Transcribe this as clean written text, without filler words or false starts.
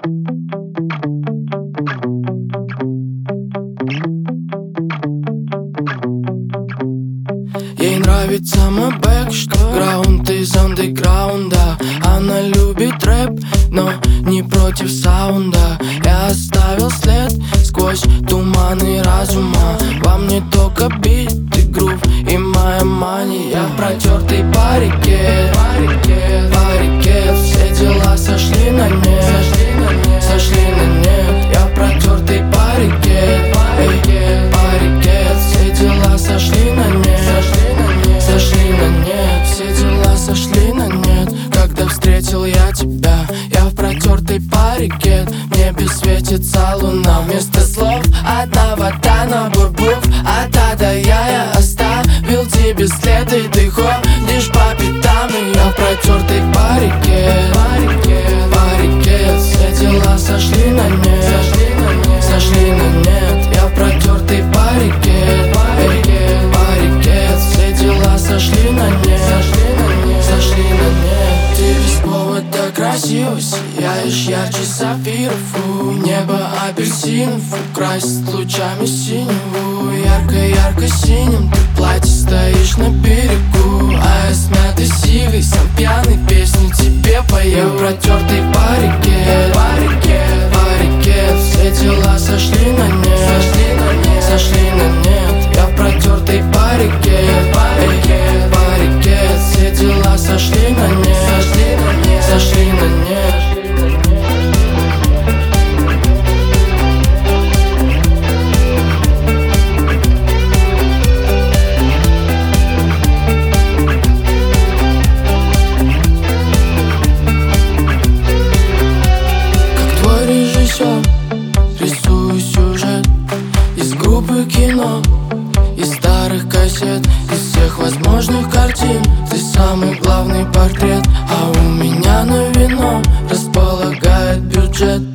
Ей нравится мой бэкграунд из андеграунда. Она любит рэп, но не против саунда. Я оставил след сквозь туманы разума. Во мне только бит и грув и моя мания. Я протертый парикет, все дела сошли на нет, сошли на нет. Я протертый парикет, все дела сошли на нет, сошли на нет. Все дела сошли на нет, когда встретил я тебя. Я в протертый парикет, в небе светится луна. Вместо слов одна вода, набор букв от А до Я оставил тебе след, и ты ходишь по пятам. И я в протертый парикет, все дела сошли на нет, сошли на нет. Я в протертый парикет, все дела сошли на нет, сошли на нет. Ты без повода красиво сияешь ярче сапфиров. Небо апельсинов украсит лучами синеву. Ярко-ярко синим ты в платье стоишь на берегу, а я смятый сигой, сам пьяный, песню тебе пою. Я в протертый парикет, все дела сошли на нет, сошли на нет. Я в протертый парикет, все дела сошли на нет, сошли на нет. Рисую сюжет из группы кино, из старых кассет, из всех возможных картин. Ты самый главный портрет, а у меня на вино располагает бюджет.